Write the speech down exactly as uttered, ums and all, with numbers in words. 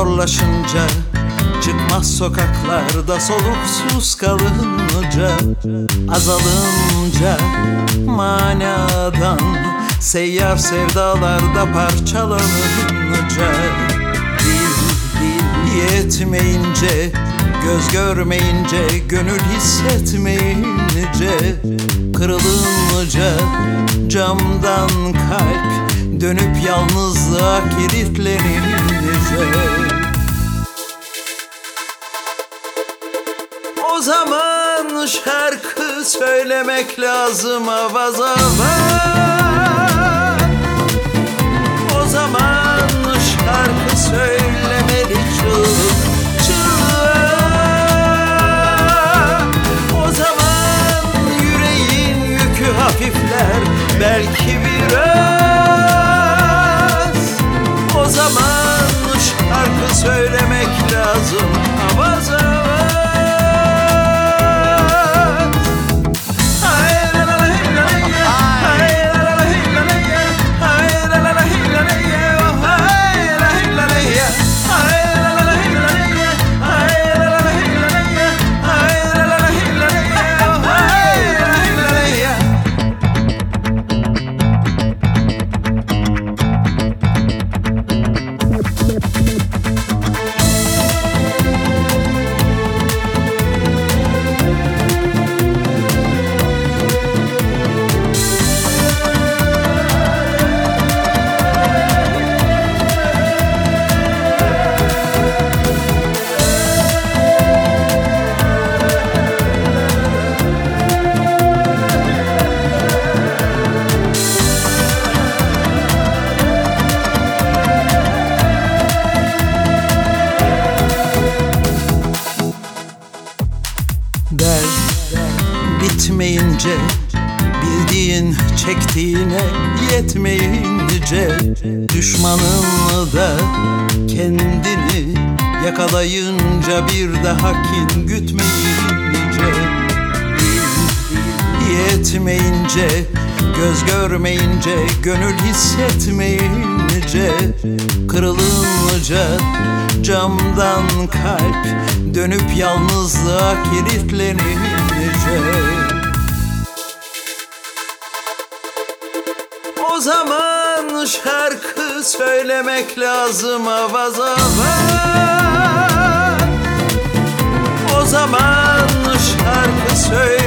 zorlaşınca, çıkmaz sokaklarda soluksuz kalınca, azalınca manadan, seyyar sevdalarda parçalanınca, dil dil yetmeyince, göz görmeyince, gönül hissetmeyince, kırılınca camdan kalp, dönüp yalnızlığa kilitlenince, o zaman şarkı söylemek lazım avaz avaz. O zaman şarkı söylemeli çığlık çığlık. O zaman yüreğin yükü hafifler belki biraz. O zaman şarkı söylemek lazım avaz avaz. Dert bitmeyince, bildiğin çektiğine yetmeyince, düşmanın da kendini yakalayınca, bir daha kin gütmeyince, yetmeyince, göz görmeyince, gönül hissetmeyince, kırılınca camdan kalp, dönüp yalnızlığa kilitlenince, o zaman şarkı söylemek lazım avaz avaz. O zaman şarkı söylemek